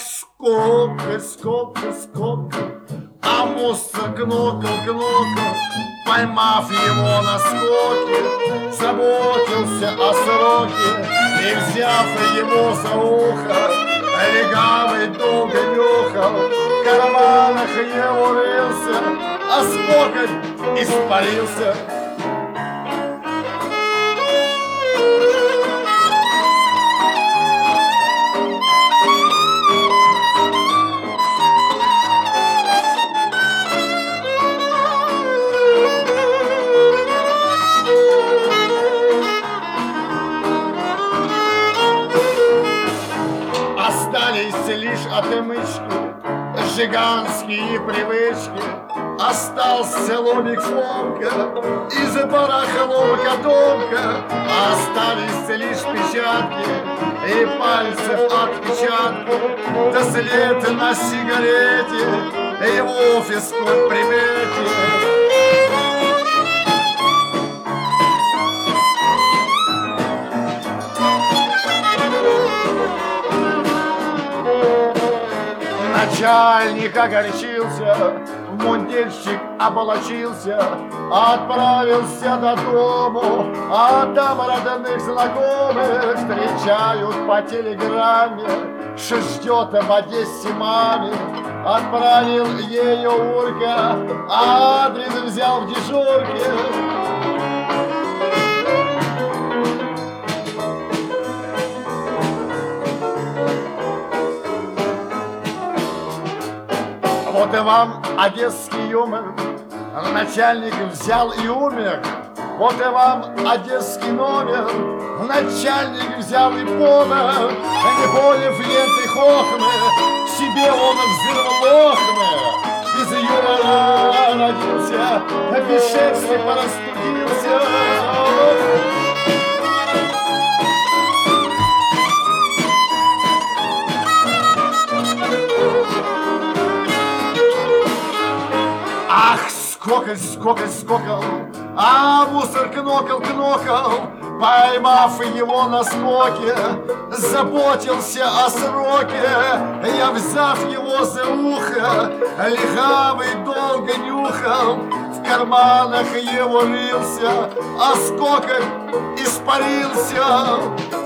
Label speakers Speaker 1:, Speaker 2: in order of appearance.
Speaker 1: сколько, а мусор кнокал, поймав его на скоке, заботился о сроке и, взяв его за ухо, легавый долго нюхал, в карманах его рылся, а скокоть испарился. Остались лишь отмычки, жиганские привычки. Остался ломик Фомка из барахлового котомка. Остались лишь печатки и пальцев отпечатки, да след на сигарете и в офисной примете. Начальник огорчился, в мундирчик оболочился, отправился до дому, а там родных знакомых встречают по телеграмме, что ждет в Одессе маме. Отправил ее Урка, а адрес взял в дежурке. Вот и вам одесский юмор, начальник взял и умер. Вот и вам одесский номер, начальник взял и помер. Не поняв ленты хохмы, себе он взял лохмы. Без юмора родился, без шерсти порастудился. Ах, скокал, а мусор кнокал, поймав его на скоке, заботился о сроке. Я, взяв его за ухо, легавый долго нюхал, в карманах его рылся, а скокоть испарился.